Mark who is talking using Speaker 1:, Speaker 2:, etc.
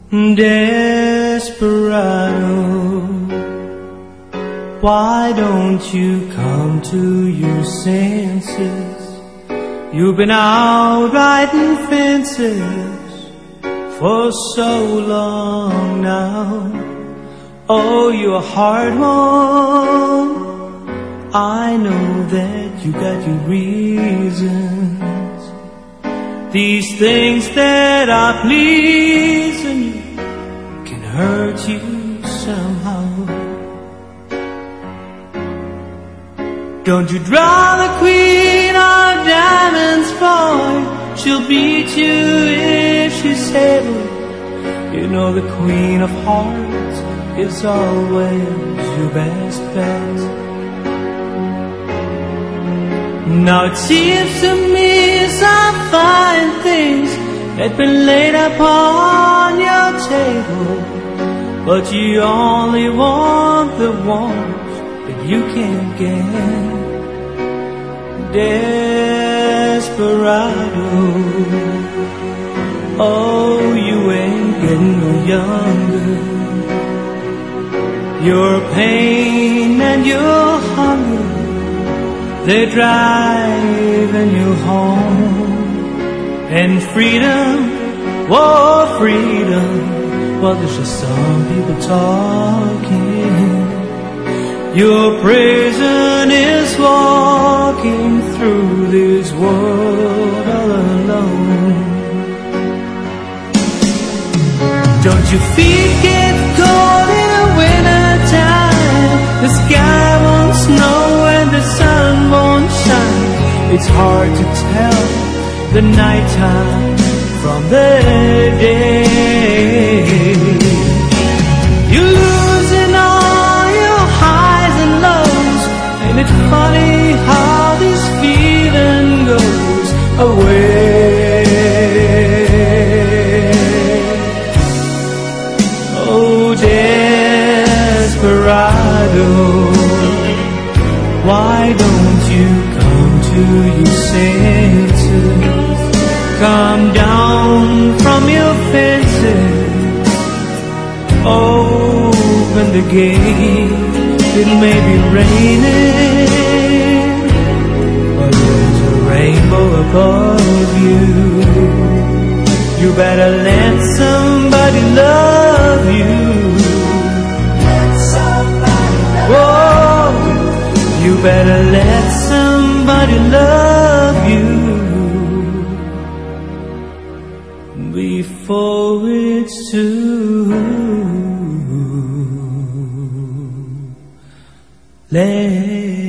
Speaker 1: Desperado, why don't you come to your senses? You've been out riding fences for so long now. Oh, you're a hard one. I know that you got your reasons. These things that are pleasing you can hurt you somehow. Don't you draw the queen of diamonds, boy. She'll beat you if she's able. You know the queen of hearts is always your best bet. Now it seems to me some fine things had been laid upon your table, but you only want the ones that you can't get. Desperado, oh, you ain't getting no younger. Your pain and your hunger, they're driving you home. And freedom, oh freedom, well there's just some people talking. Your prison is walking through this world all alone. Don't your feet get cold in the winter time? The sky won't snow and the sun won't shine. It's hard to tell the nighttime from the day. You're losing all your highs and lows, and it's funny how this feeling goes away. Oh, desperado, why don't you come to your senses? Come down from your fences, open the gate. It may be raining, but there's a rainbow above you. You better let somebody love you. Whoa, you better let somebody love you before it's too late.